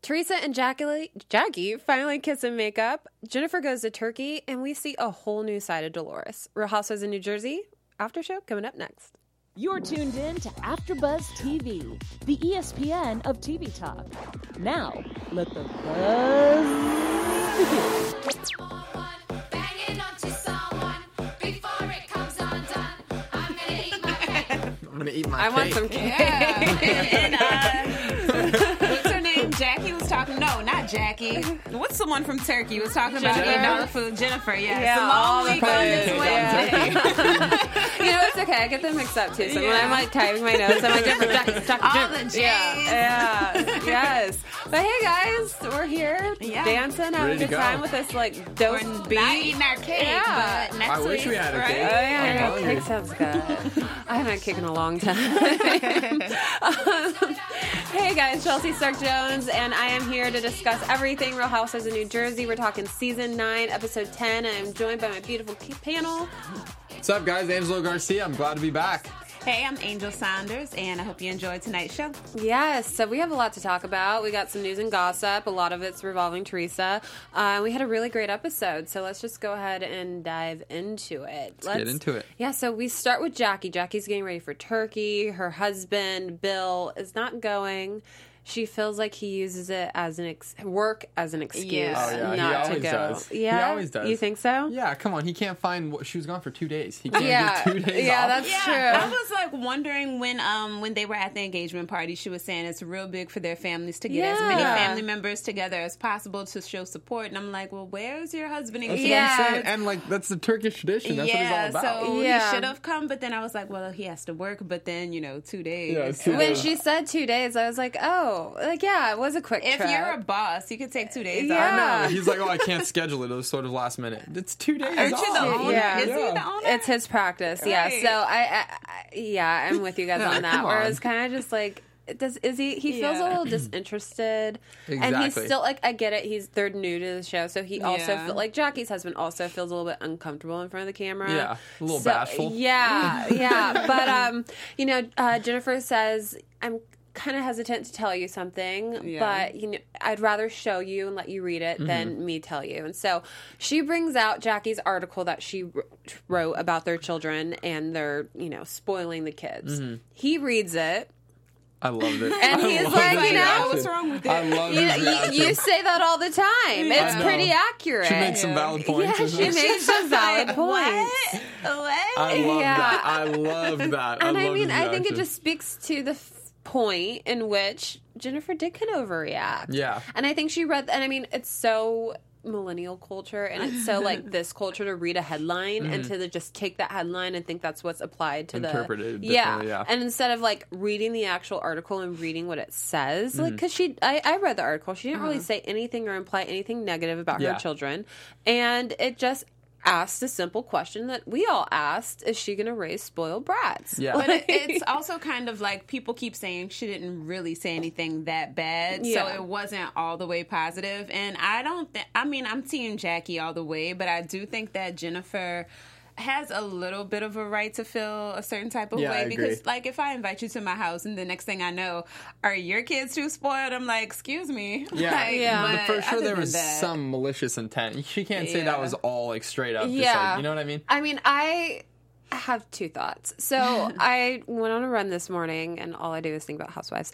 Teresa and Jackie finally kiss and make up. Jennifer goes to Turkey, and we see a whole new side of Dolores. Real Housewives in New Jersey, after show coming up next. You're tuned in to AfterBuzz TV, the ESPN of TV talk. Now, let the buzz begin. I'm gonna eat my I cake. want some cake. What's her name? Jackie was talking. No, not Jackie. What's the one from Turkey was talking about eating all the food? Jennifer. Yeah. Yeah, It's a all long the week on this food. Wednesday. You know, it's okay. I get them mixed up too. So when I'm like typing my notes, I'm like, All the J's. Yeah, yes. But hey, guys, we're here dancing, having a Ready to good go. time with this like dope We're beat. not eating our cake, Yeah. but next I wish week, we had a right? cake. Oh, yeah, I'm no, hungry. cake sounds good. I haven't had cake in a long time. Hey guys, Chelsea Stark Jones, and I am here to discuss everything Real Housewives of New Jersey. We're talking season 9, episode 10, and I'm joined by my beautiful panel. What's up, guys? Angelo Garcia. I'm glad to be back. Hey, I'm Angel Saunders, and I hope you enjoyed tonight's show. Yes, so we have a lot to talk about. We got some news and gossip. A lot of it's revolving Teresa. We had a really great episode, so let's just go ahead and dive into it. Let's get into it. Yeah, so we start with Jackie. Jackie's getting ready for Turkey. Her husband, Bill, is not going. She feels like he uses it as an work as an excuse Yeah. Oh, yeah. He not to always go. does. Yeah, He always does. You think so? Yeah, come on. He can't find. She was gone for 2 days. He can't Yeah. do 2 days Yeah, off. that's Yeah, true. I was like wondering when they were at the engagement party, she was saying it's real big for their families to get as many Yeah. family members together as possible to show support. And I'm like, well, where's your husband That's engaged? what I'm saying. And like that's the Turkish tradition. That's what it's all about. so Yeah. he should have come, but then I was like, well, he has to work, but then 2 days. Yeah, it's 2 When days. she said 2 days, I was like, oh, like, yeah, it was a quick If trip. you're a boss, you could take 2 days Yeah. off. I know. He's like, oh, I can't schedule it. It was sort of last minute. It's 2 days Aren't off. you the owner? Yeah. Is he the owner? It's his practice, yeah. Right. So I'm with you guys Yeah, on that. come Where on. it's kind of just like, he feels a Yeah. little disinterested, and he's Exactly. still like, I get it. They're new to the show, so he also Yeah. like Jackie's husband also feels a little bit uncomfortable in front of the camera. Yeah, a little bashful. Yeah, yeah. But Jennifer says, I'm kind of hesitant to tell you something, Yeah. but I'd rather show you and let you read it Mm-hmm. than me tell you. And so she brings out Jackie's article that she wrote about their children and their spoiling the kids. Mm-hmm. He reads it. I loved it. And I he's loved like, his you know, reaction. what's wrong with it? I love his reaction. You say that all the time. Yeah. It's I know. pretty accurate. She made some valid points. Yeah, she made some valid points. What? I love Yeah. that. I love that. And I love mean, his I think it reaction. just speaks to the point in which Jennifer did kind of overreact. Yeah. And I think she read, and I mean, it's so millennial culture and it's so like this culture to read a headline and to just take that headline and think that's what's applied to Interpret it the differently, yeah. And instead of like reading the actual article and reading what it says, like because I read the article, she didn't really say anything or imply anything negative about her Yeah. children, and it just asked a simple question that we all asked: is she going to raise spoiled brats? Yeah. But it's also kind of like people keep saying she didn't really say anything that bad, Yeah. so it wasn't all the way positive. And I don't think, I mean, I'm team Jackie all the way, but I do think that Jennifer has a little bit of a right to feel a certain type of Yeah, way I agree. because like if I invite you to my house and the next thing I know, are your kids too spoiled? I'm like, excuse me. Yeah, Like, Yeah. but for sure other there than was that- some malicious intent. She can't say that Yeah. was all like straight up. Just Yeah. like, you know what I mean? I mean, I have two thoughts. So I went on a run this morning, and all I do is think about housewives.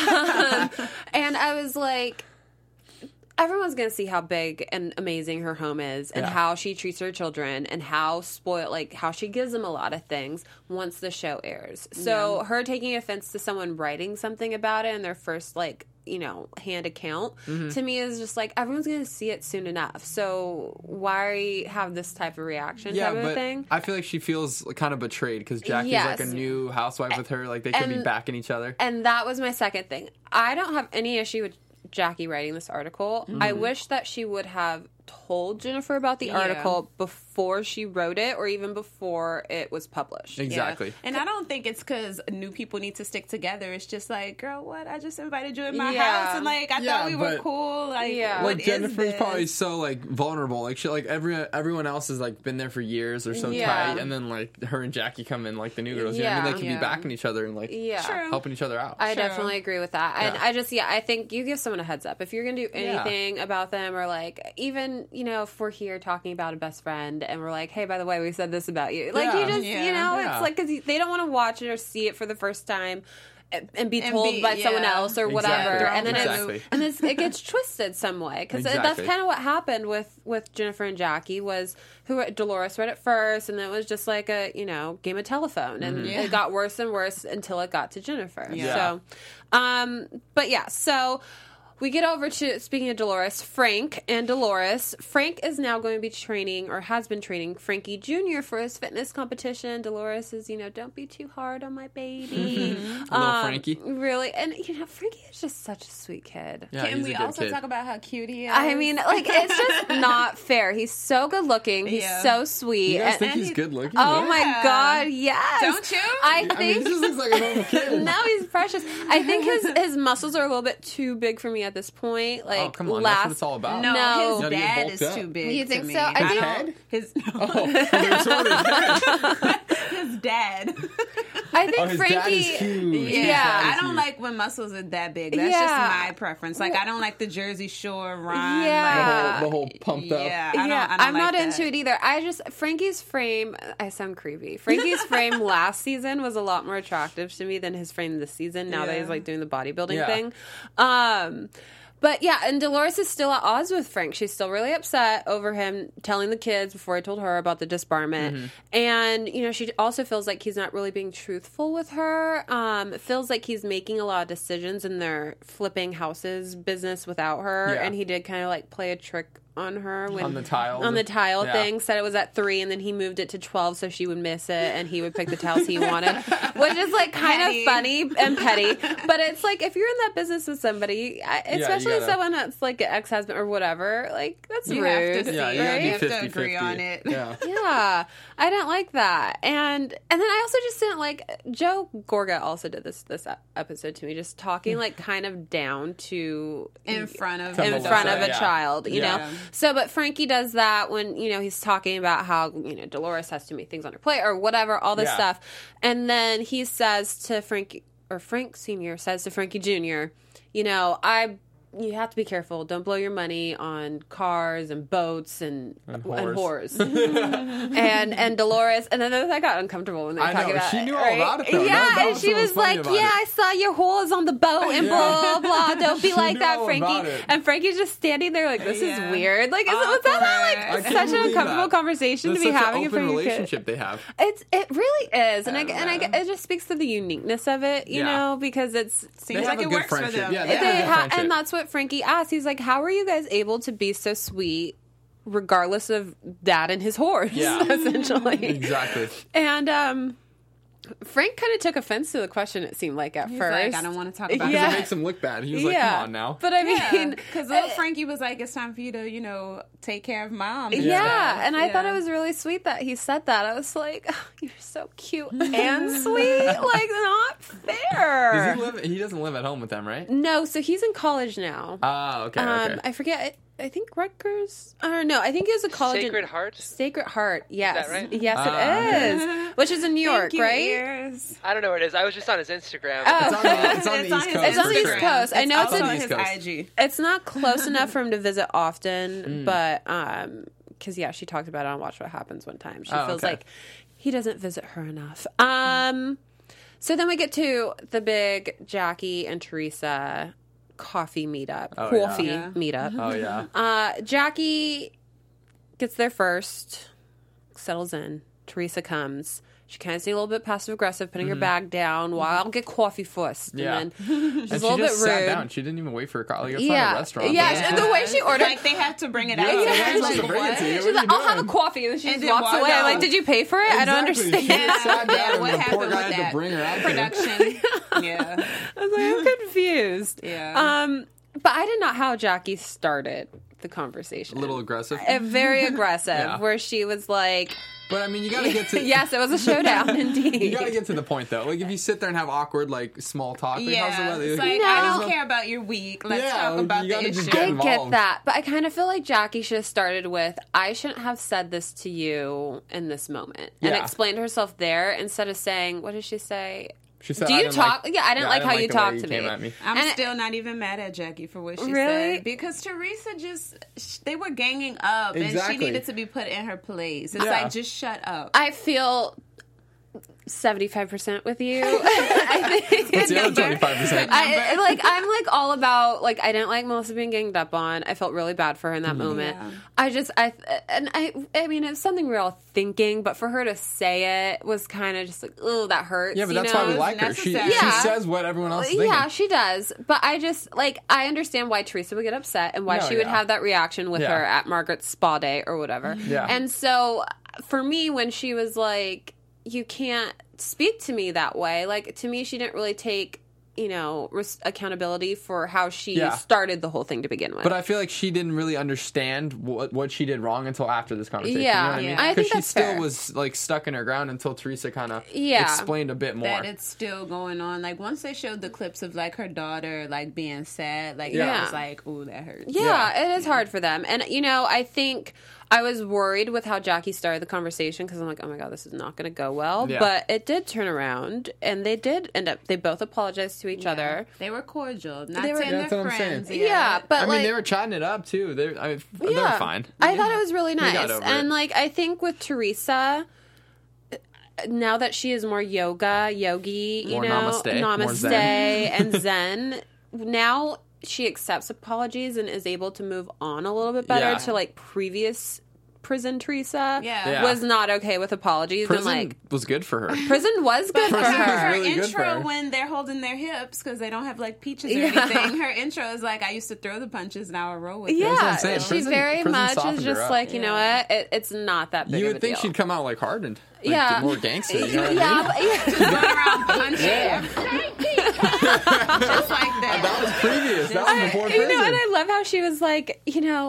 And I was like, everyone's going to see how big and amazing her home is and Yeah. how she treats her children and how spoiled, like how she gives them a lot of things once the show airs. So her taking offense to someone writing something about it in their first, like, you know, hand account to me is just like, everyone's going to see it soon enough. So why have this type of reaction Yeah, type of but thing? I feel like she feels kind of betrayed because Jackie's like a Yes. new housewife with her. Like they could be And- backing each other. And that was my second thing. I don't have any issue with Jackie writing this article. I wish that she would have told Jennifer about the article before she wrote it, or even before it was published. Exactly. Yeah. And I don't think it's because new people need to stick together. It's just like, girl, what? I just invited you in my house, and like I thought we were cool. Like, what like Jennifer's is probably so like vulnerable. Like she, like everyone else has like been there for years. They're so tight, and then like her and Jackie come in like the new girls. You know what I mean? They can be backing each other and like helping each other out. I definitely agree with that. And I just I think you give someone a heads up if you're gonna do anything about them, or like even if we're here talking about a best friend and we're like, hey, by the way, we said this about you. Like you just it's like because they don't want to watch it or see it for the first time. And be told by someone else or whatever, and then it gets twisted some way, because that's kind of what happened with Jennifer and Jackie. Was who Dolores read it first, and then it was just like a game of telephone, and it got worse and worse until it got to Jennifer. So, so. We get over to, speaking of Dolores, Frank and Dolores. Frank is now going to be training, or has been training, Frankie Jr. for his fitness competition. Dolores is, don't be too hard on my baby. Little Frankie. Really. And, Frankie is just such a sweet kid. Yeah, Can we also talk about how cute he is? I mean, like, it's just not fair. He's so good looking. He's so sweet. You guys think he's good looking? Oh, my God, yes. Don't you? I think... he just looks like a normal kid. No, he's precious. I think his muscles are a little bit too big for me at this point. Like, come on, that's what it's all about. No, his dad is too big. You think to me. so? I think his his dad. I think his Frankie. Dad is huge. Yeah, I don't like when muscles are that big. That's just my preference. Like I don't like the Jersey Shore run. Yeah, the whole pumped up. Yeah, I don't I'm like not that. into it either. Frankie's frame. I sound creepy. Frankie's frame last season was a lot more attractive to me than his frame this season. Now that he's like doing the bodybuilding thing. But yeah, and Dolores is still at odds with Frank. She's still really upset over him telling the kids before he told her about the disbarment. And, she also feels like he's not really being truthful with her. It feels like he's making a lot of decisions in their flipping houses business without her. Yeah. And he did kind of like play a trick on her on the tile thing. Said it was at 3, and then he moved it to 12 so she would miss it, and he would pick the tiles he wanted, which is like kind of funny and petty. But it's like, if you're in that business with somebody, especially someone that's like an ex-husband or whatever, like that's you rude. Have to see, right? You have to agree on it. Yeah, I don't like that. And then I also just didn't like Joe Gorga also did this episode to me, just talking like kind of down to in front of a child, you know. So, but Frankie does that when, he's talking about how, Dolores has too many things on her plate or whatever, all this stuff. And then he says to Frank Sr. says to Frankie Jr., you have to be careful. Don't blow your money on cars and boats and whores. and Dolores. And then I got uncomfortable when they were talking about it. She knew all about it, though. Yeah, and she was like, I saw your whores on the boat and blah, blah. Don't be like that, Frankie. And Frankie's just standing there like, this is weird. Like, was that not like such an uncomfortable conversation to be having in front of your kid? Relationship they have. It really is. And it just speaks to the uniqueness of it, you know, because seems like it works for them. Yeah, they have a good friendship. And that's what Frankie asked. He's like, how are you guys able to be so sweet regardless of dad and his whores? Yeah. Essentially. Exactly. And Frank kind of took offense to the question, it seemed like at first. Like, I don't want to talk about it. Because it makes him look bad. He was like, come on now. But I mean, because little Frankie was like, it's time for you to, take care of mom. And I thought it was really sweet that he said that. I was like, oh, you're so cute and sweet. Like, not fair. He doesn't live at home with them, right? No, so he's in college now. Oh, okay. I forget. I think Rutgers. I don't know. I think it was a college. Sacred Heart? Sacred Heart, yes. Is that right? Yes, it is. Which is in New York, right? Ears. I don't know where it is. I was just on his Instagram. Oh, it's on the East Coast. It's on the East Coast. I know it's on his IG. It's not close enough for him to visit often, but because she talked about it on Watch What Happens one time. She feels like he doesn't visit her enough. So then we get to the big Jackie and Teresa coffee meetup. Meetup. Oh, yeah. Jackie gets there first, settles in. Teresa comes. She kind of seemed a little bit passive aggressive, putting her bag down while I'll get coffee first. Yeah. And then she's and a little bit rude. Sat down. She didn't even wait for a car. Like, it's not a restaurant. Yeah, and the way she ordered. Like, they have to bring it out. She's like, I'll have a coffee. And then she just walks away. I'm like, did you pay for it? Exactly. I don't understand. She sat down what and the happened poor guy with had that to bring her out production? I was like, I'm confused. Yeah. But I did not how Jackie started the conversation. A little aggressive. Very aggressive, where she was like... But, I mean, you gotta get to... Yes, it was a showdown, indeed. You gotta get to the point, though. Like, if you sit there and have awkward, like, small talk... Like, how's the weather? It's like, I don't care about your week. Let's talk about the issue. I get that. But I kind of feel like Jackie should have started with, I shouldn't have said this to you in this moment. And explained herself there instead of saying, what did she say? She said, do you talk? I didn't like how you talked to me. I'm still not even mad at Jackie for what she said. Because Teresa they were ganging up and she needed to be put in her place. It's like, just shut up. I feel 75% with you. I think what's the other 25%? I'm like all about, like, I didn't like Melissa being ganged up on. I felt really bad for her in that moment. Yeah. I mean, it's something we were all thinking, but for her to say it was kind of just like, oh, that hurts. Yeah, but that's why we like her. She says what everyone else is thinking. Yeah, she does. But I just, like, I understand why Teresa would get upset and why she would have that reaction with her at Margaret's spa day or whatever. Yeah. And so, for me, when she was like, you can't speak to me that way. Like, to me, she didn't really take, accountability for how she started the whole thing to begin with. But I feel like she didn't really understand what she did wrong until after this conversation. Yeah. You know what I mean? I think she still was, like, stuck in her ground until Teresa kind of explained a bit more. That it's still going on. Like, once they showed the clips of, like, her daughter, like, being sad, like, it was like, ooh, that hurts. Yeah, it is hard for them. And, I think... I was worried with how Jackie started the conversation because I'm like, oh my God, this is not going to go well. Yeah. But it did turn around, and they did end up, they both apologized to each other. They were cordial. Not saying they're friends. Yeah, but I mean, they were chatting it up too. They were fine. I thought it was really nice. And like, I think with Teresa, now that she is more yogi, more namaste and zen, now she accepts apologies and is able to move on a little bit better to like previous prison Teresa was not okay with apologies. Prison and like was good for her. Prison was good for her. Her really intro when they're holding their hips because they don't have like peaches or anything. Her intro is like, I used to throw the punches, now I roll with it. Yeah, she very much is just like, you know what? It's not that big of a deal. You would think she'd come out like hardened. Like, more gangster. You know what I mean? Going around punching. Just like that. That was previous. That was before prison. And I love how she was like,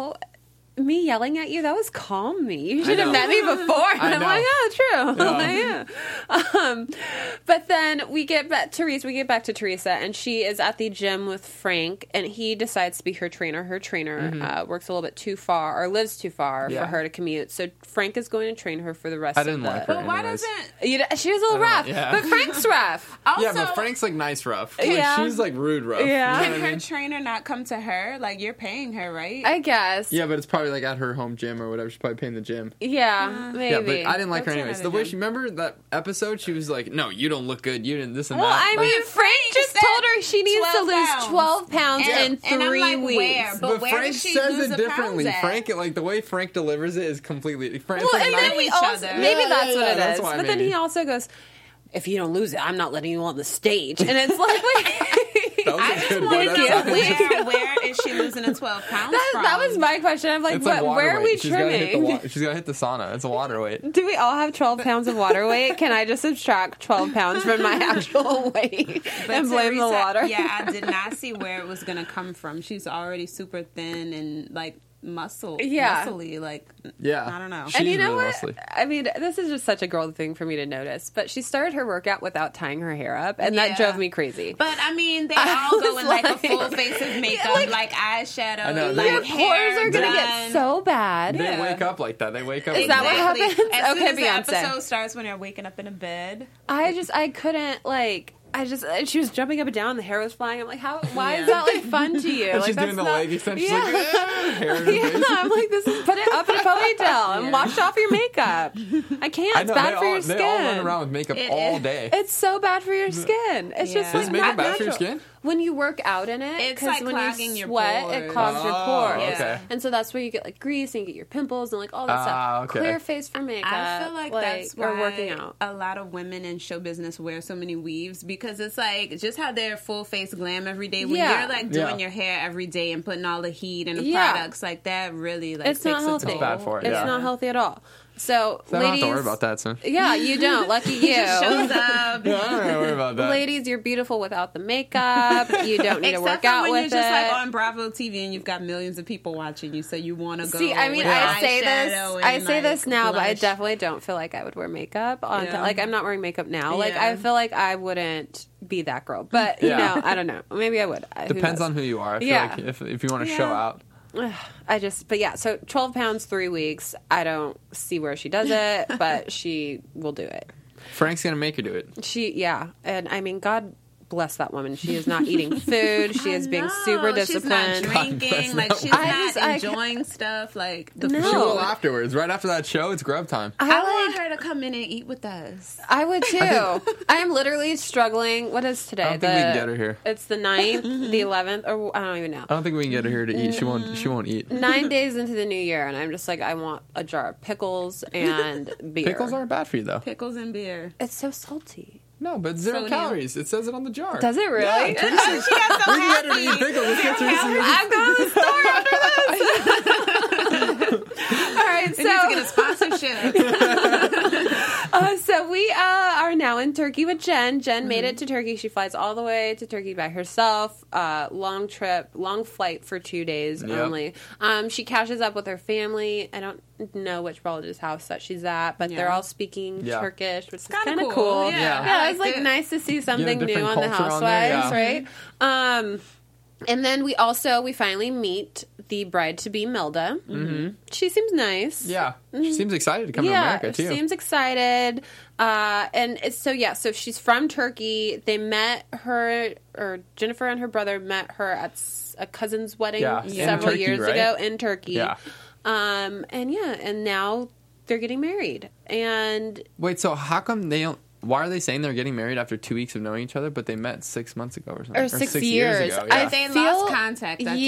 me yelling at you, that was calm me. You should have met me before. And I'm like, true. Yeah. But then we get back to Teresa, and she is at the gym with Frank, and he decides to be her trainer. Her trainer works a little bit too far, or lives too far for her to commute. So Frank is going to train her for the rest of the... I didn't like her. But why doesn't... She was a little rough. Yeah. But Frank's rough. Also, yeah, but Frank's like nice rough. Like, she's like rude rough. Yeah. Can her trainer not come to her? Like, you're paying her, right? I guess. Yeah, but it's probably like at her home gym or whatever. She's probably paying the gym. Yeah, maybe. Yeah, but I didn't like her anyways. The way she, remember that episode? She was like, no, you don't look good. You didn't this and that. Well, I mean, Frank just told her she needs to lose 12 pounds in 3 weeks. Where? But where Frank says it differently. Frank, like the way Frank delivers it is completely... Frank's well, like, and then he also, maybe that's what it is. But then he also goes, if you don't lose it, I'm not letting you on the stage. And it's like... Where is she losing the 12 pounds from? That was my question. I'm like, where are we trimming? She's got to hit the sauna. It's a water weight. Do we all have 12 pounds of water weight? Can I just subtract 12 pounds from my actual weight and blame the water? Yeah, I did not see where it was going to come from. She's already super thin and like muscly, like, I don't know. And you know what? Muscly. I mean, this is just such a girl thing for me to notice, but she started her workout without tying her hair up, and that drove me crazy. But I mean, they all go in like a full face of makeup, like eyeshadow, like your pores are gonna get so bad. They wake up like that. They wake up. Is that what happens? As soon as the episode starts, when they're waking up in a bed. I couldn't like. She was jumping up and down, the hair was flying. I'm like, why is that like fun to you? And like, she's doing the leg extension. She's like, hair in her face. I'm like, put it up in a ponytail and wash off your makeup. I can't. It's bad for your skin. They all run around with makeup all day. It's so bad for your skin. It's just like not makeup bad for your skin? When you work out in it, it's like when clogging you sweat, your pores. it clogs your pores. Okay. And so that's where you get like grease and you get your pimples and like all that stuff. Okay. Clear face for makeup. I feel like that's why working out. A lot of women in show business wear so many weaves, because it's like just how they're full face glam every day. When you're like doing your hair every day and putting all the heat and the products like that, really like it's not healthy. It's bad for it. It's not healthy at all. So I don't ladies, have to worry about that, son. Yeah, you don't. Lucky you. Shows up. Yeah, I don't have to worry about that. Ladies, you're beautiful without the makeup. You don't need to work out with it. Except when you're just like on Bravo TV and you've got millions of people watching you, so you want to go. See, I mean, I say this now, but I definitely don't feel like I would wear makeup on. Like, I'm not wearing makeup now. Like, I feel like I wouldn't be that girl. But you know, I don't know. Maybe I would. Depends on who you are. I feel like if you want to show out. But yeah, so 12 pounds, 3 weeks. I don't see where she does it, but she will do it. Frank's going to make her do it. And I mean, God bless that woman. She is not eating food. She is being super disciplined. She's not drinking. Like, she's not enjoying stuff. Like, She will afterwards. Right after that show, it's grub time. I want her to come in and eat with us. I would too. I am literally struggling. What is today? I don't think we can get her here. It's the 9th, the 11th, or I don't even know. I don't think we can get her here to eat. She won't eat. 9 days into the new year, and I'm just like, I want a jar of pickles and beer. Pickles aren't bad for you, though. Pickles and beer. It's so salty. No, but 0 calories. It says it on the jar. Does it really? Yeah, She got so we can get her to eat pickles. Let's get Teresa. I'm going to the store after this. All right, We need to get a sponsorship. So we are now in Turkey with Jen. Jen made it to Turkey. She flies all the way to Turkey by herself. Long trip, long flight for 2 days only. She catches up with her family. I don't know which relative's house that she's at, but they're all speaking Turkish, which is kind of cool. Yeah, it's like nice to see something new on the Housewives, right? And then we finally meet the bride-to-be, Melda. Mm-hmm. She seems nice. Yeah. She seems excited to come to America, too. Yeah, seems excited. So she's from Turkey. They met her, or Jennifer and her brother met her at a cousin's wedding several years ago in Turkey. Yeah. And now they're getting married. And wait, so how come they don't... Why are they saying they're getting married after 2 weeks of knowing each other, but they met 6 months ago or something? Or 6 years ago? Yeah. They lost contact, I think they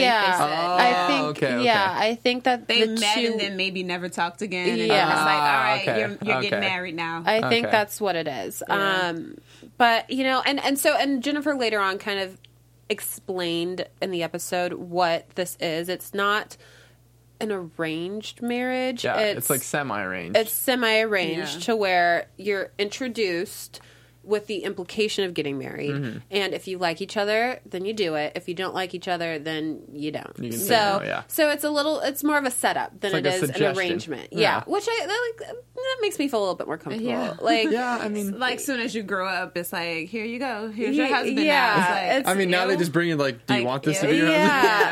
said. I think that they met and then maybe never talked again. And it's like, all right, you're getting married now. I think that's what it is. Yeah. But, you know, and Jennifer later on kind of explained in the episode what this is. It's not an arranged marriage. Yeah, it's like semi-arranged. It's semi-arranged to where you're introduced with the implication of getting married. Mm-hmm. And if you like each other, then you do it. If you don't like each other, then you don't. You so it's more of a setup than it is an arrangement. Yeah. Which that makes me feel a little bit more comfortable. Yeah. Like, I mean, like soon as you grow up, it's like, here you go. Here's your husband now. It's like, now they just bring in like, do you want this to be your husband?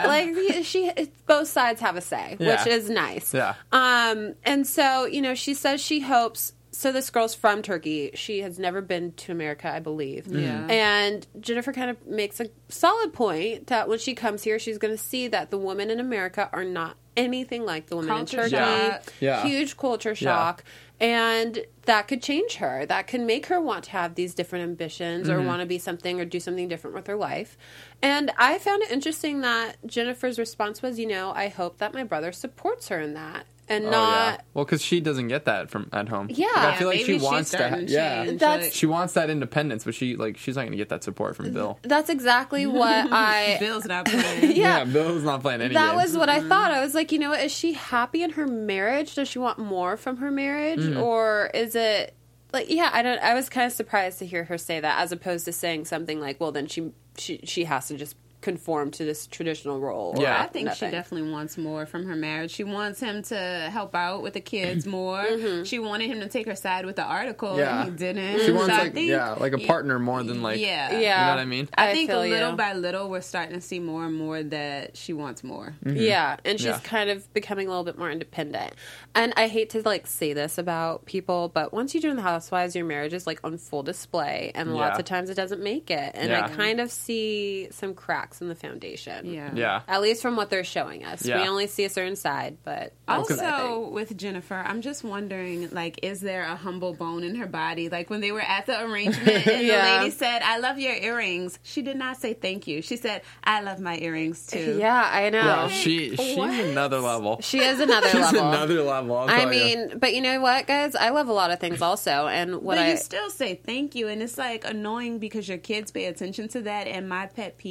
Yeah. Like both sides have a say, which is nice. Yeah. And so, you know, she says she hopes. So this girl's from Turkey. She has never been to America, I believe. Yeah. And Jennifer kind of makes a solid point that when she comes here, she's going to see that the women in America are not anything like the women in Turkey. Yeah. Huge culture shock. And that could change her. That can make her want to have these different ambitions or want to be something or do something different with her life. And I found it interesting that Jennifer's response was, you know, I hope that my brother supports her in that. And well, because she doesn't get that from at home. Yeah, I feel like she wants that. She wants that independence, but she's not going to get that support from Bill. That's exactly what Bill's not playing. Bill's not playing any. That was what I thought. I was like, you know, is she happy in her marriage? Does she want more from her marriage, or is it like, I was kind of surprised to hear her say that, as opposed to saying something like, well, then she has to just conform to this traditional role. I think she definitely wants more from her marriage. She wants him to help out with the kids more. She wanted him to take her side with the article, and he didn't. She wants like a partner more than like, you know what I mean? I think little by little we're starting to see more and more that she wants more. Yeah, and she's kind of becoming a little bit more independent. And I hate to like say this about people, but once you join the Housewives, your marriage is like on full display, and lots of times it doesn't make it. And I kind of see some cracks in the foundation. Yeah. At least from what they're showing us. We only see a certain side, but also with Jennifer, I'm just wondering, like, is there a humble bone in her body? Like when they were at the arrangement and the lady said, I love your earrings. She did not say thank you. She said, I love my earrings too. Yeah, I know. Yeah, she's another level. She is another level. She's another level. I mean, but you know what, guys? I love a lot of things also. And you still say thank you. And it's like annoying because your kids pay attention to that. And my pet peeve is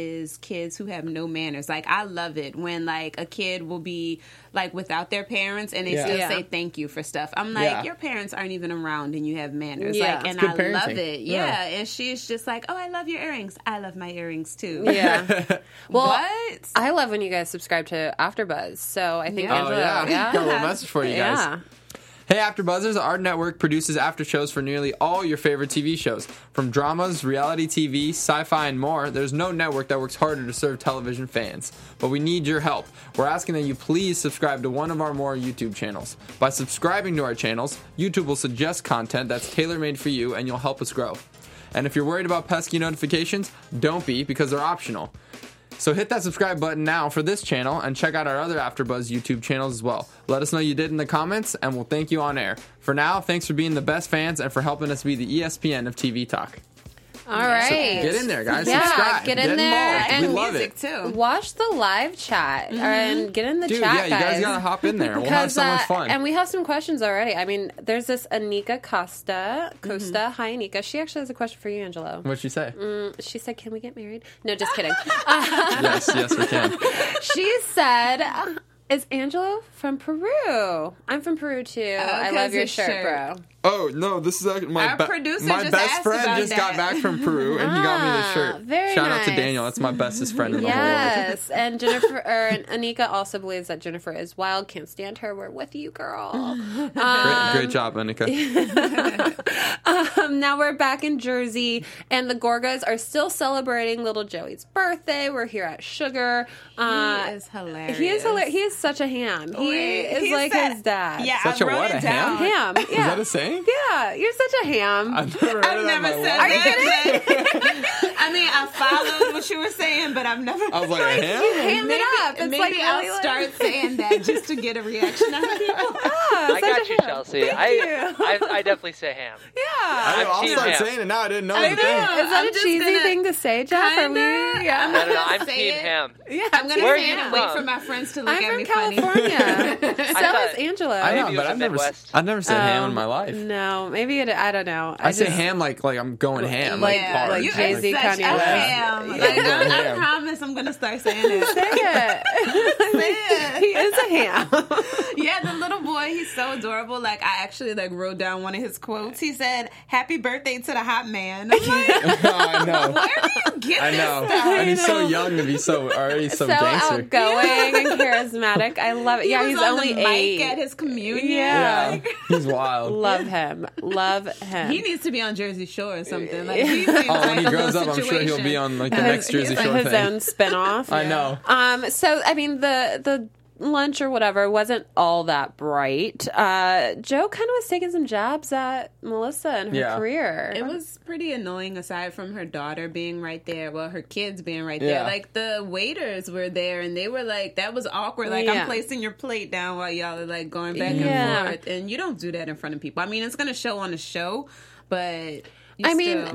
is kids who have no manners. Like, I love it when, like, a kid will be, like, without their parents and they still say thank you for stuff. I'm like, your parents aren't even around and you have manners. Like, and I love it. Yeah. And she's just like, oh, I love your earrings. I love my earrings, too. Yeah. Well, what? I love when you guys subscribe to AfterBuzz. So I think Angela... Got a little message for you guys. Yeah. Hey, AfterBuzzers, our network produces after shows for nearly all your favorite TV shows. From dramas, reality TV, sci-fi, and more, there's no network that works harder to serve television fans. But we need your help. We're asking that you please subscribe to one of our more YouTube channels. By subscribing to our channels, YouTube will suggest content that's tailor-made for you, and you'll help us grow. And if you're worried about pesky notifications, don't be, because they're optional. So hit that subscribe button now for this channel and check out our other AfterBuzz YouTube channels as well. Let us know you did in the comments, and we'll thank you on air. For now, thanks for being the best fans and for helping us be the ESPN of TV talk. All right. So get in there, guys. Subscribe. Get in there. Involved. And we love it. Too. Watch the live chat and get in the chat, guys. You guys got to hop in there. We'll have so much fun. And we have some questions already. I mean, there's this Anika Costa. Hi, Anika. She actually has a question for you, Angelo. What'd she say? She said, can we get married? No, just kidding. Yes, we can. She said... Is Angelo from Peru? I'm from Peru too. I love your shirt, bro. Oh no, this is actually my best friend just got back from Peru and he got me this shirt. Very Shout nice. out to Daniel. That's my bestest friend in the whole world. Yes, and Anika also believes that Jennifer is wild. Can't stand her. We're with you, girl. Great job, Anika. Now we're back in Jersey, and the Gorgas are still celebrating little Joey's birthday. We're here at Sugar. He is hilarious. He is hilarious. He is such a ham. He is like his dad. Yeah, such a what? A ham? Ham. Yeah. Is that a saying? Yeah, you're such a ham. I've never said that. Are you kidding? I mean, I followed what you were saying, but I've never. I was like, a ham? You ham it up. It's maybe like I'll start saying that just to get a reaction out of people. I got you, Chelsea. I definitely say ham. Yeah. I'll start saying it now. I didn't know. Is that a cheesy thing to say, Jeff? Yeah. No, I'm team ham. Yeah, I'm going to say it and wait for my friends to look at me funny. I'm from California. So is Angelo. I know, but I've never said ham in my life. No, maybe I don't know. I say ham like I'm going ham, like hard. Like Jay-Z, Kanye West. I promise I'm going to start saying it. Say it. Say it. He is a ham. Yeah, the little boy, he's so adorable. Like, I actually wrote down one of his quotes. He said, "Happy birthday to the hot man." I'm like, I know. Where do you get this stuff? And he's so young to be already so gangster. Outgoing and charismatic. I love it. Yeah, he's only 8. At his communion. Yeah. He's wild. Love him. He needs to be on Jersey Shore or something. Like, when he grows up, I'm sure he'll be on the next Jersey Shore thing. His own spinoff. I know. So I mean the lunch or whatever wasn't all that bright. Joe kind of was taking some jabs at Melissa and her career. It was pretty annoying aside from her daughter being right there. Well, her kids being right there. Like, the waiters were there and they were like, that was awkward. Like, I'm placing your plate down while y'all are like going back and forth. And you don't do that in front of people. I mean, it's going to show on the show, but to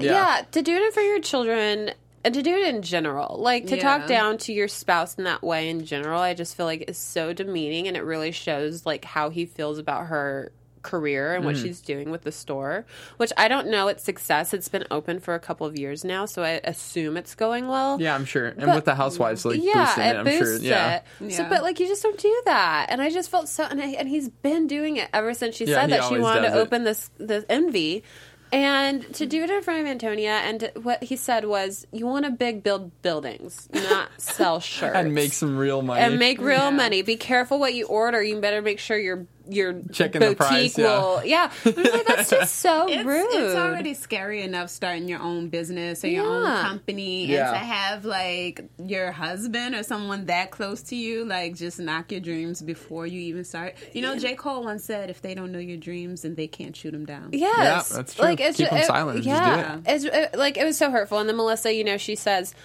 do it for your children. And to do it in general, like to talk down to your spouse in that way in general, I just feel like is so demeaning, and it really shows like how he feels about her career and what she's doing with the store, which I don't know its success. It's been open for a couple of years now, so I assume it's going well. Yeah, I'm sure. And with the housewives boosting it, I'm sure. Yeah. So, but like, you just don't do that. And I just felt so, and he's been doing it ever since she said that she wanted to open this Envy. And to do it in front of Antonia, and what he said was, you want to build buildings, not sell shirts. And make some real money. And make real money. Be careful what you order. You better make sure your checking boutique the price, will... Yeah. Like, that's just so rude. It's already scary enough starting your own business or your own company. And to have, like, your husband or someone that close to you, like, just knock your dreams before you even start. You know, J. Cole once said, if they don't know your dreams, then they can't shoot them down. Yes. Yeah, that's true. Like, keep them silent. Yeah. Just do it. It was so hurtful. And then Melissa, she says...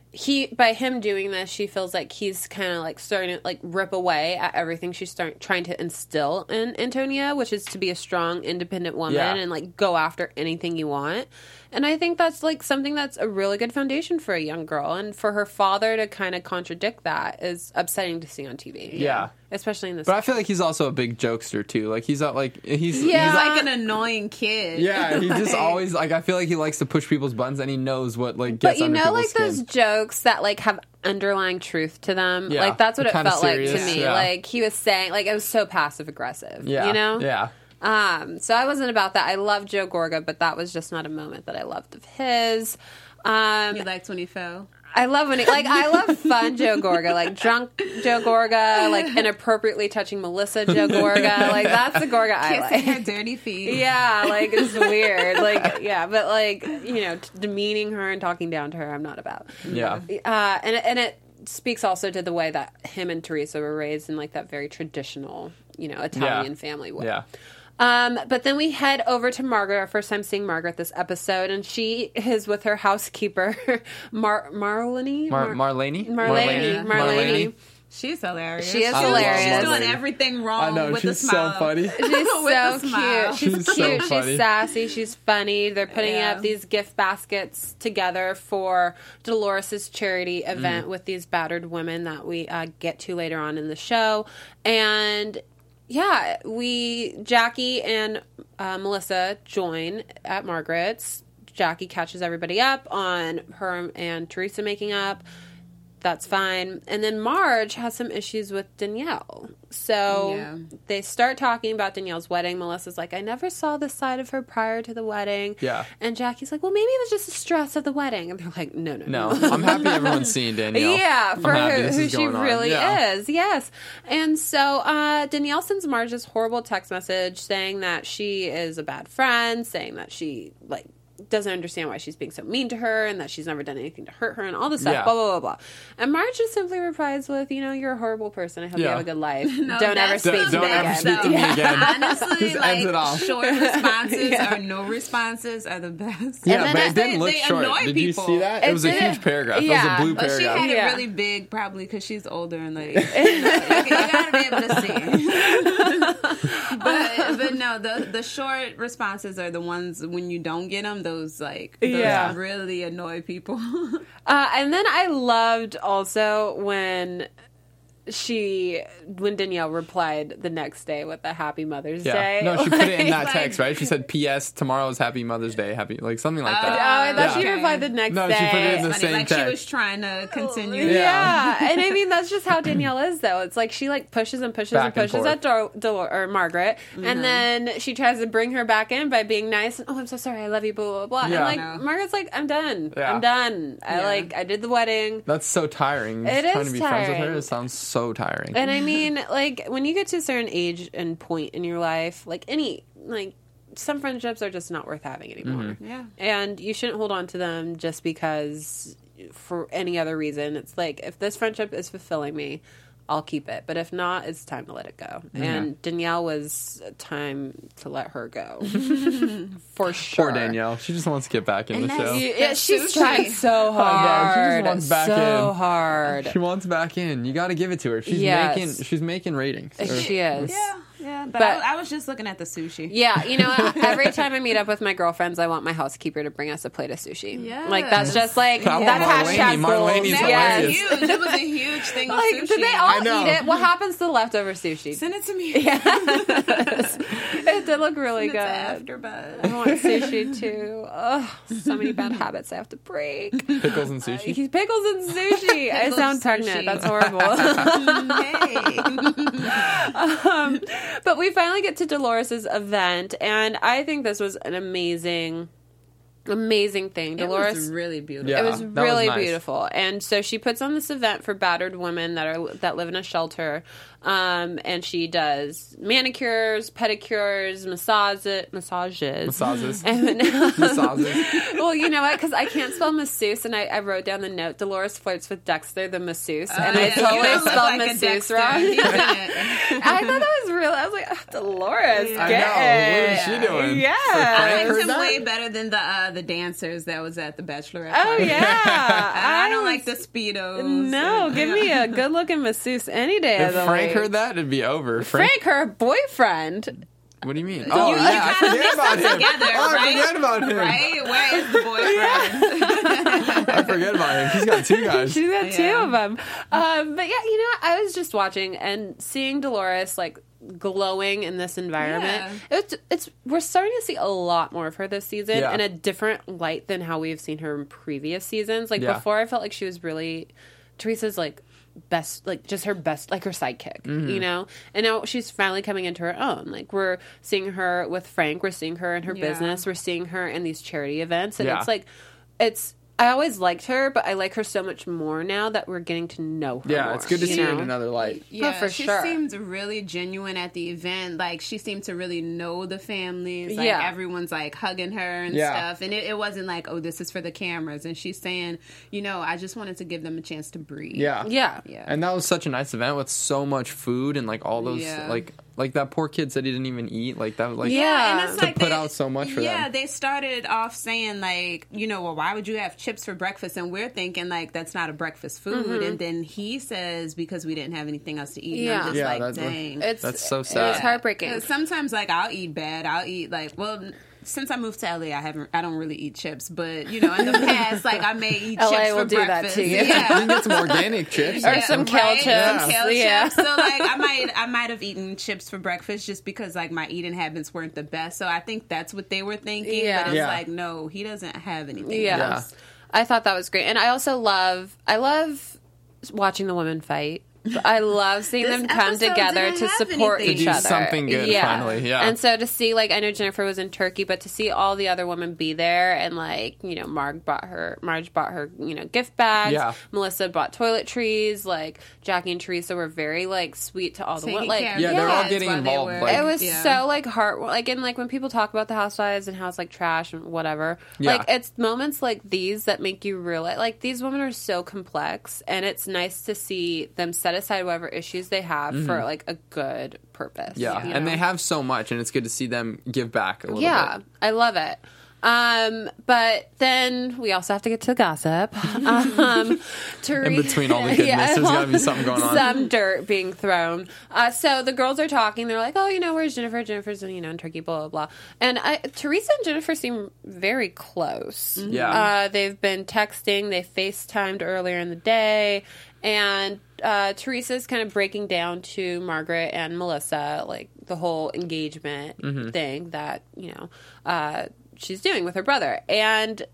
by him doing this, she feels like he's kind of like starting to like rip away at everything she's trying to instill in Antonia, which is to be a strong, independent woman and like go after anything you want. And I think that's like something that's a really good foundation for a young girl. And for her father to kind of contradict that is upsetting to see on TV. Yeah. Especially in this. But I feel like he's also a big jokester too. Like he's not like he's like an annoying kid. Yeah, he just always like I feel like he likes to push people's buttons and he knows what like gets but under people's like skin. those jokes that like have underlying truth to them. Yeah, like that's what it felt serious, like to me. yeah. Like he was saying like it was so passive aggressive. Yeah. You know? Yeah. So I wasn't about that. I love Joe Gorga, but that was just not a moment that I loved of his. You liked when he fell? I love when I love fun Joe Gorga, like drunk Joe Gorga, like inappropriately touching Melissa Joe Gorga. Like that's the Gorga I like. Kissing her dirty feet. Yeah, like it's weird. Like yeah, but like demeaning her and talking down to her, I'm not about. Yeah. And it speaks also to the way that him and Teresa were raised in like that very traditional, Italian family way. Yeah. But then we head over to Margaret, our first time seeing Margaret this episode, and she is with her housekeeper, Marlene. She's hilarious. She is hilarious. She's doing everything wrong with a smile. So funny. She's so cute. She's so cute. funny. She's sassy. She's funny. They're putting up these gift baskets together for Dolores' charity event with these battered women that we get to later on in the show. And yeah, Jackie and Melissa join at Margaret's. Jackie catches everybody up on her and Teresa making up. That's fine. And then Marge has some issues with Danielle. So they start talking about Danielle's wedding. Melissa's like, I never saw this side of her prior to the wedding. Yeah. And Jackie's like, well, maybe it was just the stress of the wedding. And they're like, no. I'm happy everyone's seeing Danielle. Yeah, for who she on. really is. Yes. And so Danielle sends Marge this horrible text message saying that she is a bad friend, saying that she doesn't understand why she's being so mean to her and that she's never done anything to hurt her and all this stuff, blah, blah, blah, blah. And Marge just simply replies with, you're a horrible person. I hope you have a good life. Don't ever speak to me again. Honestly, short responses or no responses are the best. Yeah, but it didn't look short. Did you see that? It was a huge paragraph. It was a blue paragraph. She had it really big probably because she's older and you gotta be able to see. But no, the short responses are the ones when you don't get them, those really annoy people. And then I loved also when Danielle replied the next day with a Happy Mother's Day. No, she put it in that text, right? She said, P.S. Tomorrow's Happy Mother's Day. Something like that. I thought she replied the next day. No, she put it in the same text. She was trying to continue. Yeah. And I mean, that's just how Danielle is, though. It's like she pushes and pushes and pushes at Margaret, and then she tries to bring her back in by being nice. And, I'm so sorry. I love you, blah, blah, blah. Yeah. And Margaret's like, I'm done. Yeah. I'm done. I did the wedding. That's so tiring. It is trying to be friends with her. It sounds so tiring. And I mean, when you get to a certain age and point in your life, some friendships are just not worth having anymore. Mm-hmm. Yeah. And you shouldn't hold on to them just because for any other reason. It's like, if this friendship is fulfilling me, I'll keep it. But if not, it's time to let it go. Mm-hmm. And Danielle was time to let her go. For sure. Poor Danielle. She just wants to get back in the show. She's tried so hard. She just wants back in. Hard. She wants back in. You got to give it to her. She's making ratings. She is. Yeah, but I was just looking at the sushi. Yeah, every time I meet up with my girlfriends, I want my housekeeper to bring us a plate of sushi. Yeah, that's just that's hashtag goals. Yes. Huge. It was a huge thing. Did they all eat it? What happens to the leftover sushi? Send it to me. Yes. It did look really good. AfterBuzz. I want sushi too. Oh, so many bad habits I have to break. Pickles and sushi. Pickles and sushi. I sound pregnant. That's horrible. But we finally get to Dolores' event, and I think this was an amazing thing. Dolores was really beautiful. Yeah, it was really beautiful. And so she puts on this event for battered women that live in a shelter. And she does manicures, pedicures, massages. And, massages. Well, you know what? Because I can't spell masseuse, and I wrote down the note, Dolores flirts with Dexter, the masseuse. And I totally spelled masseuse wrong. I thought that was real. I was like, Dolores, I know. What is she doing? Yeah. I liked him way better than the dancers that was at the Bachelorette party. Oh, yeah. I don't like the Speedos. No, give me a good-looking masseuse any day of the week. Frank heard that, it'd be over. Frank, her boyfriend, What do you mean? I forget about him. Together, I forget about him. Right? Where is the boyfriend? I forget about him. She's got 2 guys. She's got 2 of them. But yeah, I was just watching and seeing Dolores like glowing in this environment. We're starting to see a lot more of her this season in a different light than how we've seen her in previous seasons. Like before, I felt like she was really Teresa's like best, like just her best, like her sidekick, and now she's finally coming into her own. Like we're seeing her with Frank, we're seeing her in her business, we're seeing her in these charity events, and it's like I always liked her, but I like her so much more now that we're getting to know her more. It's good to see her in another light. Yeah, for she sure. seemed really genuine at the event. Like, she seemed to really know the families. Like, everyone's, like, hugging her and stuff. And it wasn't like, oh, this is for the cameras. And she's saying, I just wanted to give them a chance to breathe. Yeah. And that was such a nice event with so much food and, like, all those, like that poor kid said he didn't even eat. Like, that was, like, and it's to like put out so much for them. Yeah, they started off saying, like, well, why would you have chips for breakfast? And we're thinking, like, that's not a breakfast food. And then he says, because we didn't have anything else to eat. And I'm just like, dang. That's so sad. It's heartbreaking. Sometimes, like, I'll eat bad. I'll eat, like, since I moved to LA, I don't really eat chips, but in the past, like I may eat LA chips will for do breakfast. That to you. You can get some organic chips or some kale chips. Kale chips. So like I might have eaten chips for breakfast just because like my eating habits weren't the best. So I think that's what they were thinking. But it's like, no, he doesn't have anything else. I thought that was great, and I also love watching the women fight. I love seeing them come together to support each other. Something good, finally. And so to see, like, I know Jennifer was in Turkey, but to see all the other women be there, and like, Marge bought her, gift bags. Yeah. Melissa bought toiletries. Like Jackie and Teresa were very like sweet to all the women. Like, they're all getting involved. It was so like heart, like, and like when people talk about the Housewives and how it's like trash and whatever. Like it's moments like these that make you realize like these women are so complex, and it's nice to see them set aside whatever issues they have for like a good purpose. And they have so much, and it's good to see them give back a little bit. I love it. But then we also have to get to the gossip. In between all the goodness, there's got to be something going on. Some dirt being thrown. So the girls are talking. They're like, oh, where's Jennifer? Jennifer's in Turkey, blah, blah, blah. And Teresa and Jennifer seem very close. Yeah. They've been texting. They FaceTimed earlier in the day. And Teresa's kind of breaking down to Margaret and Melissa, like, the whole engagement thing that, she's doing with her brother. And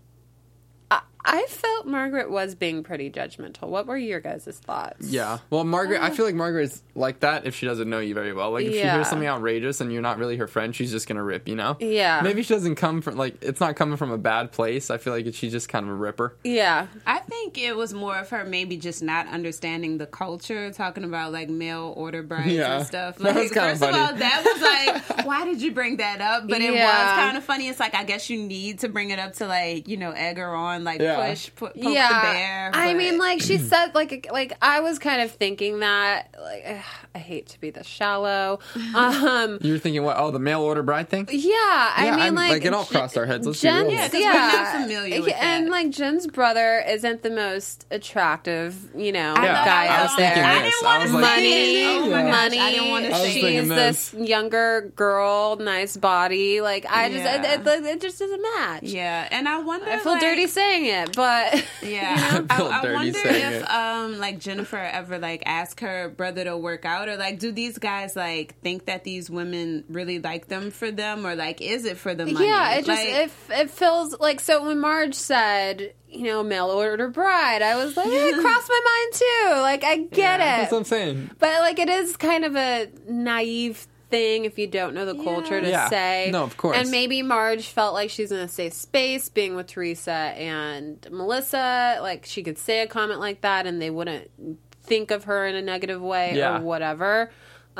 I felt Margaret was being pretty judgmental. What were your guys' thoughts? Yeah. Well, Margaret, I feel like Margaret's like that if she doesn't know you very well. Like, if she hears something outrageous and you're not really her friend, she's just going to rip, Yeah. Maybe she doesn't come from, like, it's not coming from a bad place. I feel like she's just kind of a ripper. Yeah. I think it was more of her maybe just not understanding the culture, talking about, like, mail order brides and stuff. Like, that was kind of funny. First of all, that was like, why did you bring that up? But it was kind of funny. It's like, I guess you need to bring it up to, like, egg her on, like, poke the bear. I mean, like, she said, like I was kind of thinking that, like, I hate to be this shallow. You were thinking, what? Oh, the mail order bride thing? Yeah. I mean, like, it all crossed our heads. Let's Jen, be real. We're not familiar with and, that. like, Jen's brother isn't the most attractive, I guy out was there. thinking this. I was like, Money. I didn't want to say She's this younger girl, nice body. Like, I just, it just doesn't match. Yeah, and I wonder. I feel dirty saying it, but yeah, I dirty wonder saying if like Jennifer ever like asked her brother to work out, or like do these guys like think that these women really like them for them, or like is it for the money? Yeah, it just it feels like, so when Marge said, mail order bride, I was like, it crossed my mind too. Like, I get it. That's what I'm saying. But like, it is kind of a naive thing if you don't know the culture to say. No, of course. And maybe Marge felt like she's in a safe space being with Teresa and Melissa. Like, she could say a comment like that and they wouldn't think of her in a negative way or whatever.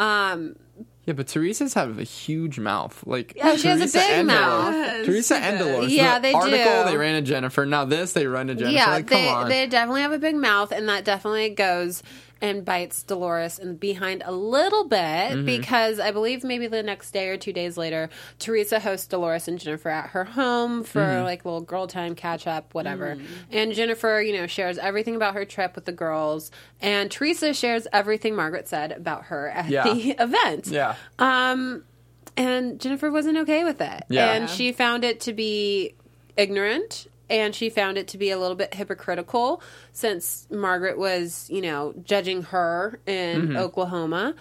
Yeah, but Teresa's have a huge mouth. Like, she has a big mouth. Teresa and Dolores. Yeah, the they article, do. they ran to Jennifer. Now this, they run to Jennifer. Yeah, like, come on. They definitely have a big mouth, and that definitely goes and bites Dolores in the behind a little bit, because I believe maybe the next day or 2 days later, Teresa hosts Dolores and Jennifer at her home for like little girl time, catch up, whatever. And Jennifer, shares everything about her trip with the girls, and Teresa shares everything Margaret said about her at the event. Yeah. And Jennifer wasn't okay with it. Yeah. And she found it to be ignorant, and she found it to be a little bit hypocritical since Margaret was, judging her in Oklahoma.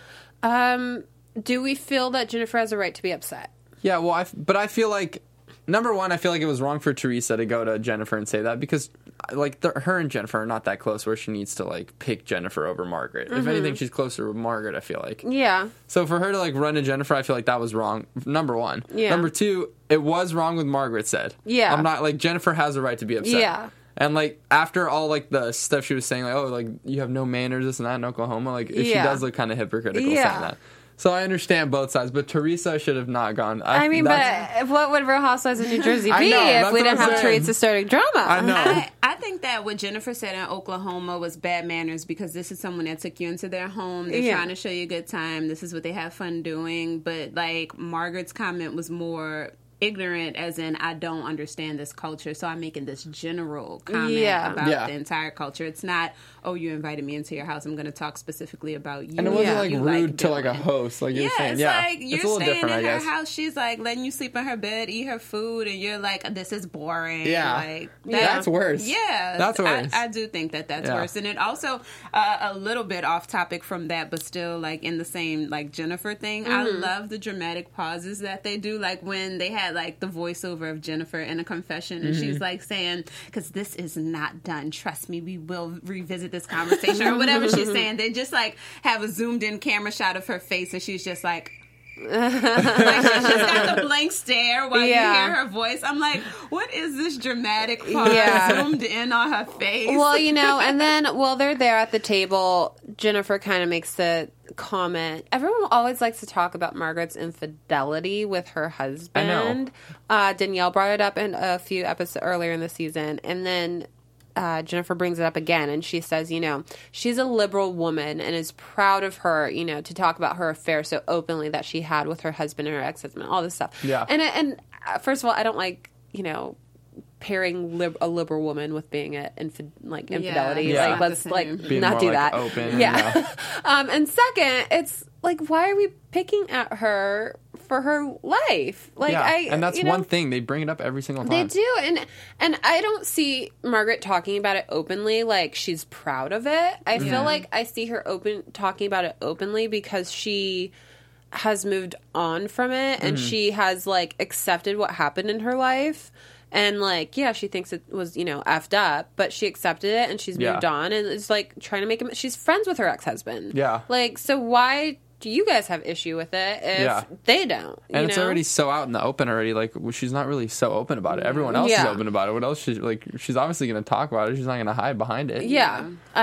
Do we feel that Jennifer has a right to be upset? Yeah, well, but I feel like, number one, I feel like it was wrong for Teresa to go to Jennifer and say that because, her and Jennifer are not that close where she needs to, pick Jennifer over Margaret. If anything, she's closer with Margaret, I feel like. Yeah. So for her to, run to Jennifer, I feel like that was wrong, number one. Yeah. Number two, it was wrong with Margaret said. Yeah. I'm not, Jennifer has a right to be upset. Yeah. And, after all, the stuff she was saying, you have no manners, this and that in Oklahoma, she does look kind of hypocritical saying that. So I understand both sides, but Teresa should have not gone. But what would Real Housewives of New Jersey be if we didn't have Teresa starting drama? I know. I think that what Jennifer said in Oklahoma was bad manners because this is someone that took you into their home. They're trying to show you a good time. This is what they have fun doing. But, Margaret's comment was more ignorant, as in I don't understand this culture, so I'm making this general comment about the entire culture. It's not, oh, you invited me into your house, I'm going to talk specifically about you. And it wasn't rude to a host, like you're saying. You're staying in her house, she's letting you sleep in her bed, eat her food, and you're like, this is boring. Yeah, that's worse. Yeah, that's worse. I do think that's worse, and it also a little bit off topic from that, but still in the same Jennifer thing. I love the dramatic pauses that they do, when they had the voiceover of Jennifer in a confession, and she's saying, because this is not done, trust me, we will revisit this conversation, or whatever she's saying. They just have a zoomed in camera shot of her face, and she's just she's just got the blank stare while you hear her voice. I'm like, what is this dramatic part zoomed in on her face? Well, and then while they're there at the table, Jennifer kind of makes the comment. Everyone always likes to talk about Margaret's infidelity with her husband. I know. Danielle brought it up in a few episodes earlier in the season, and then Jennifer brings it up again, and she says, she's a liberal woman and is proud of her, to talk about her affair so openly that she had with her husband and her ex-husband, all this stuff. Yeah. And first of all, I don't like, pairing a liberal woman with being infidelity. Yeah. Let's being not more, do that. Open. Yeah. And second, it's why are we picking at her for her life? And that's one thing, they bring it up every single time. They do, and I don't see Margaret talking about it openly she's proud of it. I feel like I see her talking about it openly because she has moved on from it, and she has accepted what happened in her life. And, she thinks it was, effed up, but she accepted it, and she's moved on, and is, trying to make him... She's friends with her ex-husband. Yeah. So why do you guys have issue with it if they don't? And it's already so out in the open already. She's not really so open about it. Everyone else is open about it. What else? She's obviously going to talk about it. She's not going to hide behind it. Yeah.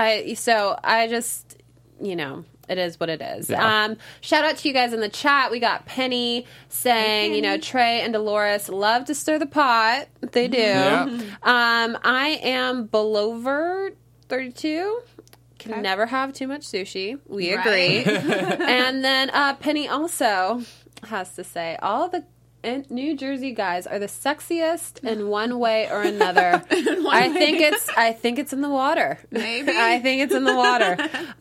I just, it is what it is. Yeah. Shout out to you guys in the chat. We got Penny saying, Trey and Dolores love to stir the pot. They do. Yeah. I am below 32. Can never have too much sushi. We agree. And then Penny also has to say, all the New Jersey guys are the sexiest in one way or another. I think it's in the water. Maybe. I think it's in the water.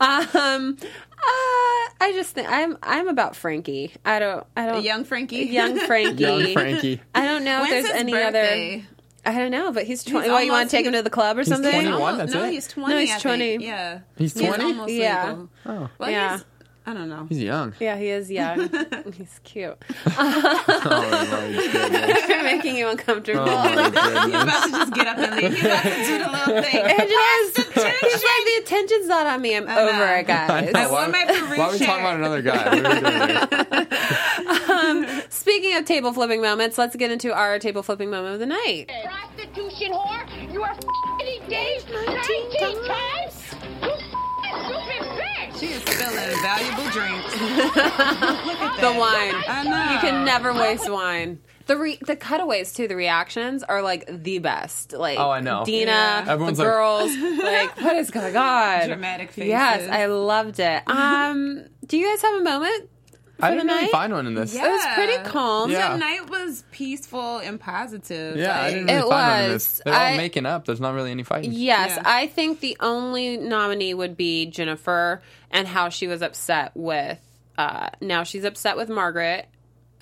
I just think I'm about Frankie. I don't young Frankie. Young Frankie. Young Frankie. I don't know if there's any birthday? other. I don't know, but he's 20. You want to take him to the club or something? 21, that's no, it? he's 20. No, he's 20. Yeah. He's 20? almost Yeah. legal. Oh. Well, Yeah. I don't know. He's young. Yeah, he is young. He's cute. Oh, my goodness. You're making you uncomfortable. Oh, my He's goodness. about to just get up and leave. He's about to do the little thing. He's the attention's not on me. I'm over it, guys. I wore my Peru Why are we shirt. talking about another guy? What are we doing here? Speaking of table flipping moments, let's get into our table flipping moment of the night. Prostitution whore, you are f***ing engaged 19 times? You stupid bitch! She is spilling valuable drinks. The wine. I know. You can never waste wine. The cutaways too, the reactions are the best. Oh, I know. Dina, Yeah. Everyone's the girls, what is going on? Dramatic faces. Yes, I loved it. Do you guys have a moment? I didn't the really night? find one in this. It was pretty calm. Yeah. The night was peaceful and positive. Yeah, I Like, didn't really It find one in was. this. They're all I- making up. There's not really any fighting. Yes, Yeah. I think the only nominee would be Jennifer and how she was upset with. Now she's upset with Margaret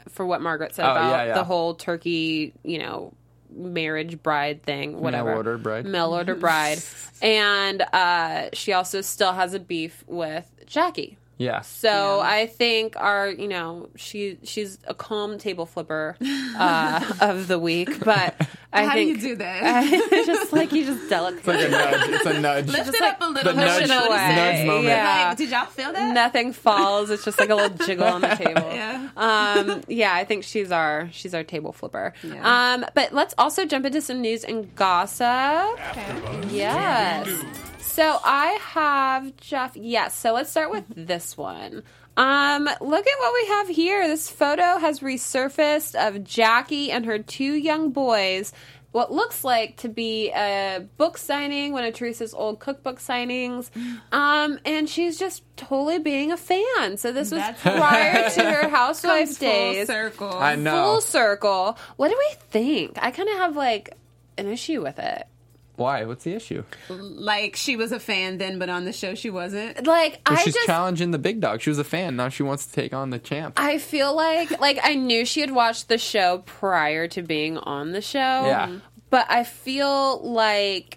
for what Margaret said about the whole turkey, marriage bride thing, whatever. Mail order bride. And she also still has a beef with Jackie. Yeah. So I think she's a calm table flipper of the week, but how do you do that? You just delicately. It's like a nudge. It's a nudge. Lift it up a little. Nudge moment. Yeah. Like, did y'all feel that? Nothing falls. It's just like a little jiggle on the table. Yeah. I think she's our table flipper. Yeah. But let's also jump into some news and gossip. Okay. Yes. So I have Jeff. Yes. So let's start with this one. Look at what we have here. This photo has resurfaced of Jackie and her 2 young boys. What looks like to be a book signing, one of Teresa's old cookbook signings. And she's just totally being a fan. So this was prior to her housewife days. Full circle. I know. Full circle. What do we think? I kind of have an issue with it. Why? What's the issue? Like, she was a fan then, but on the show she wasn't. She's challenging the big dog. She was a fan. Now she wants to take on the champ. I feel like I knew she had watched the show prior to being on the show. Yeah. But I feel like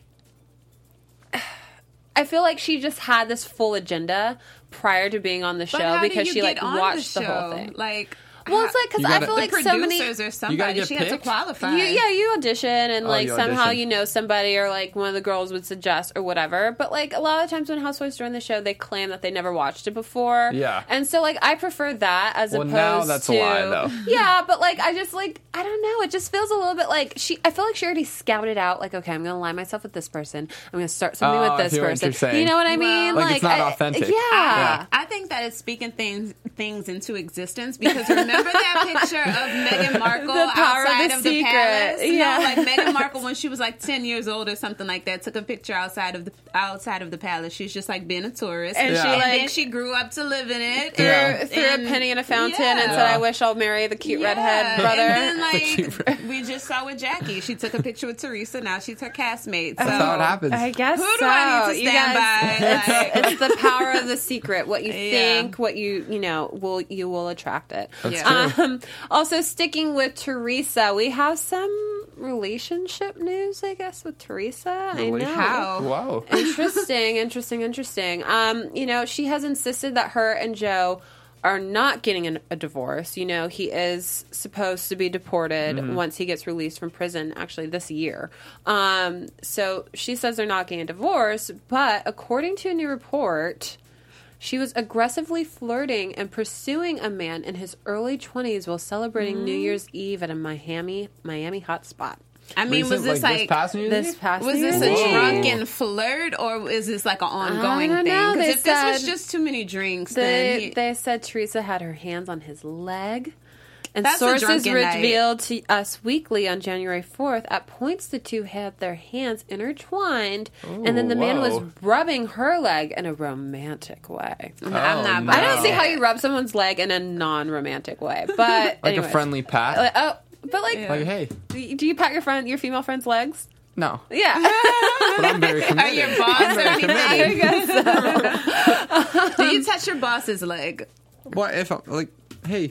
she just had this full agenda prior to being on the show because she watched the whole thing. Well, it's because I feel like so many producers or somebody she had to qualify. You audition and somehow audition. you know somebody or one of the girls would suggest or whatever. But a lot of times when housewives join the show, they claim that they never watched it before. Yeah, and so I prefer that as opposed now that's to a lie though. Yeah, but I just I don't know. It just feels a little bit like I feel like she already scouted out. Okay, I'm going to align myself with this person. I'm going to start something with this person. You know what I mean? It's not authentic. Yeah. I think that it's speaking things into existence because remember that picture of Meghan Markle outside of the palace? Yeah. Meghan Markle when she was 10 years old or something like that took a picture outside of the palace. She's just being a tourist, and then she grew up to live in it. Threw a penny in a fountain and said, "I wish I'll marry the cute redhead brother." And then we just saw with Jackie, she took a picture with Teresa. Now she's her castmate. So that's how it happens. I guess who do I need to stand by? It's the power of the secret. What you think, what you will attract it. That's true. Also, sticking with Teresa, we have some relationship news, I guess, with Teresa. I know. How? Wow. Interesting. She has insisted that her and Joe are not getting a divorce. He is supposed to be deported once he gets released from prison, actually this year. So she says they're not getting a divorce, but according to a new report, she was aggressively flirting and pursuing a man in his early 20s while celebrating New Year's Eve at a Miami hotspot. I mean, was this this past New Year's Eve? Was this a drunken flirt or is this an ongoing thing? Because if this was just too many drinks, they said Teresa had her hands on his leg. And that's sources revealed to Us Weekly on January 4th, at points the two had their hands intertwined, and then the man was rubbing her leg in a romantic way. I don't see how you rub someone's leg in a non-romantic way, but a friendly pat. Hey, do you pat your female friend's legs? No. Yeah. But I'm very committed. Are your boss or anything? I guess so. Do you touch your boss's leg? What if I'm hey?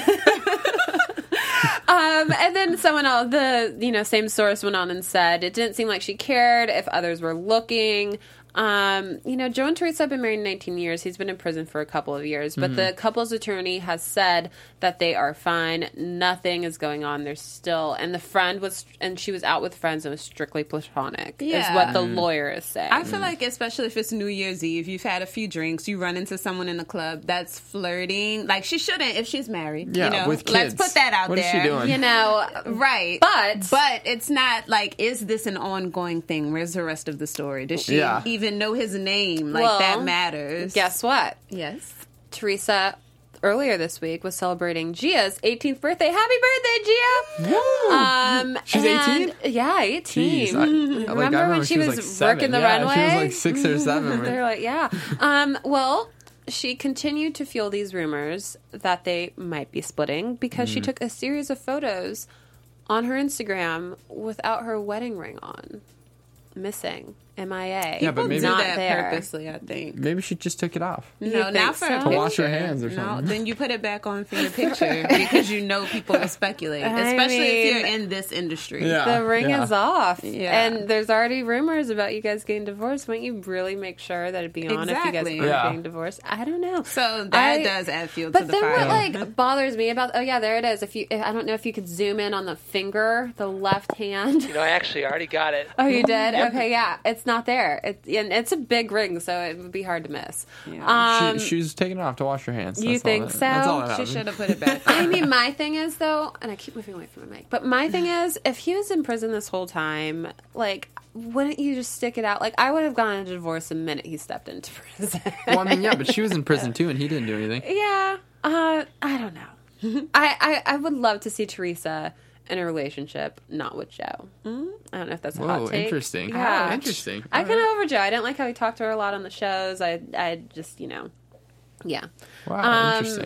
And then someone else, the same source went on and said it didn't seem like she cared if others were looking. Joe and Teresa have been married 19 years. He's been in prison for a couple of years, but the couple's attorney has said that they are fine. Nothing is going on. They're still, and she was out with friends and was strictly platonic, is what the lawyer is saying. I feel like, especially if it's New Year's Eve, you've had a few drinks, you run into someone in the club that's flirting. She shouldn't if she's married. Yeah, with kids. Let's put that out there. What is she doing? Right. But it's not is this an ongoing thing? Where's the rest of the story? Does she even know his name? That matters. Guess what? Yes. Teresa earlier this week was celebrating Gia's 18th birthday. Happy birthday, Gia! Woo! She's 18? Yeah, 18. Jeez, I remember when she was working the runway? She was 6 or 7. They're yeah. Well, she continued to fuel these rumors that they might be splitting because she took a series of photos on her Instagram without her wedding ring on. Missing. MIA. Yeah, but maybe do not that there. purposely, I think. Maybe she just took it off. No, think not for so? a To picture. wash her hands or No, something. then you put it back on for your picture because you know people will speculate, especially if you're in this industry. Yeah. The ring is off. Yeah. And there's already rumors about you guys getting divorced. Wouldn't you really make sure that it'd be on if you guys Exactly. are Yeah. getting divorced? I don't know. So that does add fuel to But the then fire. what like bothers me about there it is. If I don't know if you could zoom in on the finger, the left hand. You know, I actually already got it. Oh, you did? Okay, yeah. It's not there. And it's a big ring, so it would be hard to miss. She was taking it off to wash her hands. You That's think all that, so? That's all that She happened. should have put it back. I mean, my thing is, though, and I keep moving away from the mic, but my thing is, if he was in prison this whole time, like, wouldn't you just stick it out? Like, I would have gone into divorce the minute he stepped into prison. Well, I mean, yeah, but she was in prison too, and he didn't do anything. Yeah, I don't know. I would love to see Teresa in a relationship, not with Joe. I don't know if that's a hot Whoa, take. interesting. Yeah. Oh, interesting. I All kind of right. over Joe. I didn't like how he talked to her a lot on the shows. I just, yeah. Wow, interesting.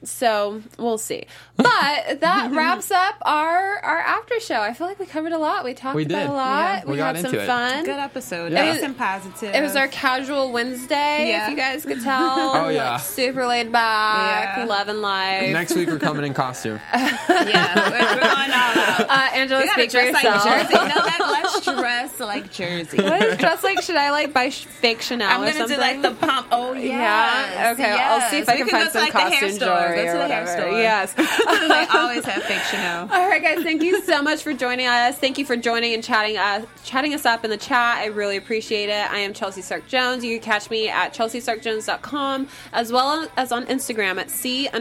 So we'll see. But that wraps up our after show. I feel like we covered a lot. We talked We about did. a lot. Yeah. We We got had some into it. fun. Good episode. Yeah. Nice and positive. It was our casual Wednesday, Yeah. if you guys could tell. Oh, yeah. Like, super laid back, Yeah. loving life. Next week we're coming in costume. Yeah, we're going all out. Angela, We gotta speak for dress like yourself. Jersey. No, let's dress like Jersey. What is dress like? Should I like buy fake Chanel I'm or gonna something? do like the pump. Oh yes. Yeah. Okay. I'll see if I We can go find to, some like, the hair costume store. jewelry Go to or the hair whatever. store. Yes. They always have fake Chanel. All right, guys. Thank you so much for joining us. Thank you for joining and chatting us up in the chat. I really appreciate it. I am Chelsea Stark Jones. You can catch me at chelseastarkjones.com as well as on Instagram at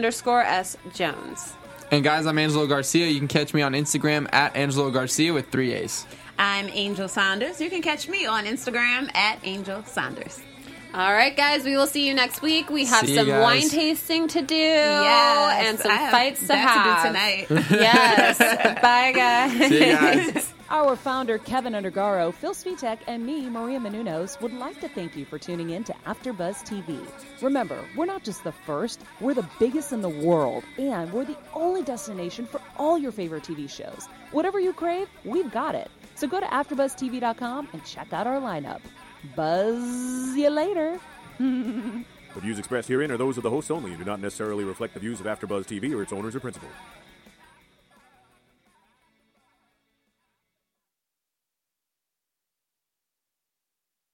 C_S Jones. And guys, I'm Angelo Garcia. You can catch me on Instagram at Angelo Garcia with 3 A's. I'm Angel Saunders. You can catch me on Instagram at Angel Saunders. All right, guys. We will see you next week. We have See you some guys. wine tasting to do Yes, and some I have fights to that have. to do tonight. Yes. Bye, guys. See you guys. Our founder, Kevin Undergaro, Phil Svitek, and me, Maria Menounos, would like to thank you for tuning in to AfterBuzz TV. Remember, we're not just the first, we're the biggest in the world, and we're the only destination for all your favorite TV shows. Whatever you crave, we've got it. So go to AfterBuzzTV.com and check out our lineup. Buzz you later. The views expressed herein are those of the hosts only and do not necessarily reflect the views of AfterBuzz TV or its owners or principals.